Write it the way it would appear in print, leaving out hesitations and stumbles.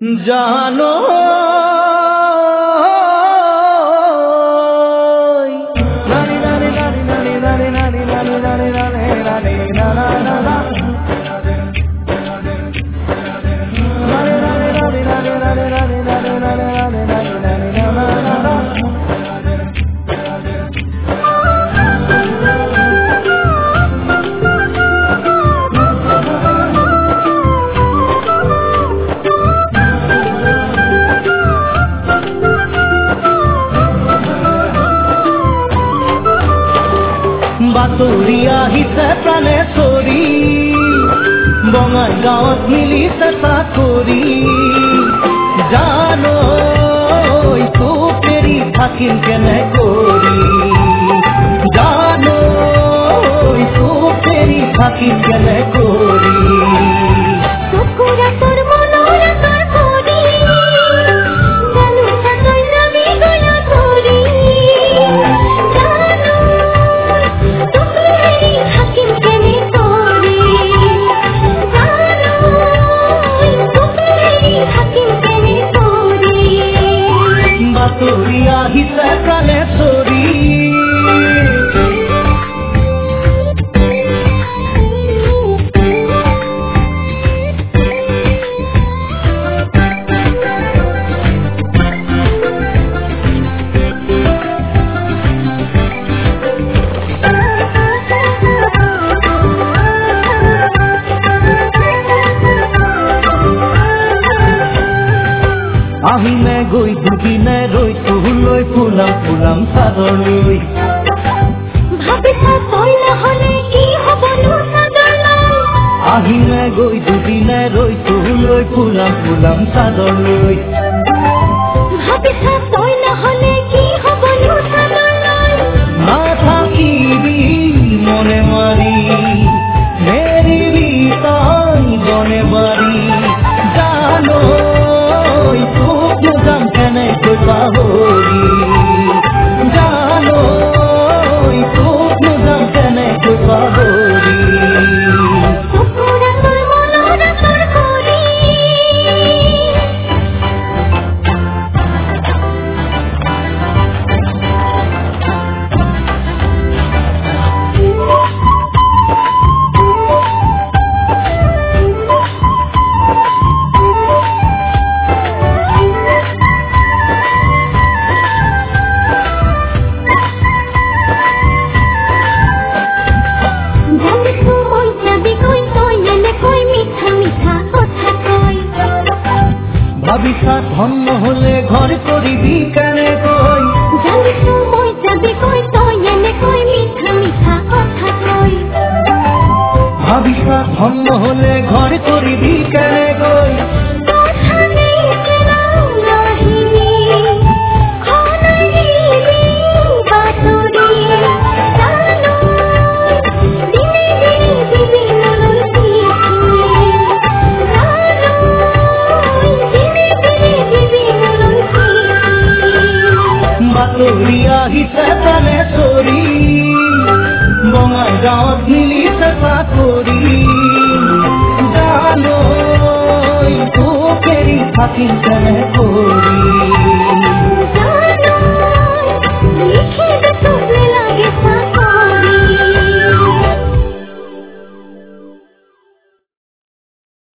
জানো নানি নানি নানি নানি নানি নানি নানি নানি নানি নানি না না না না নানি নানি নানি নানি নানি নানি নানি নানি নানি নানি না না না বাতৰিয়া হিচে প্ৰাণে চৰি বঙাইগাঁৱত মিলিছে চাকৰি জানো তোক এৰি থাকিম কেনে কৰি জানো তোক এৰি থাকিম কেনে কৰি বাতৰিয়া হিচে প্ৰাণে চৰি আহিনে গৈ দুদিনে ৰৈ তোলৈ ফুলাম ফুলাম চাদৰ লৈ আহিনে গৈ দুদিনে ৰৈ তোলৈ ফুলাম ফুলাম চাদৰ লৈ নাথাকিবি মনে মাৰি নেৰিবি তই বনে বাৰী জানো যাম কেনেকৈ পাহৰি জানো তোক যাম কেনেকৈ পাহৰি ভাবিছা ধন্য হলে ঘৰ কৰিবি কেনেকৈ ভাবিছা ধন্য হলে ঘৰ কৰিবি কেনেকৈ বাতৰিয়া হিচে প্ৰাণে চৰি বঙাইগাঁৱত মিলিছে চাকৰি জানো তোক এৰি থাকিম কেনে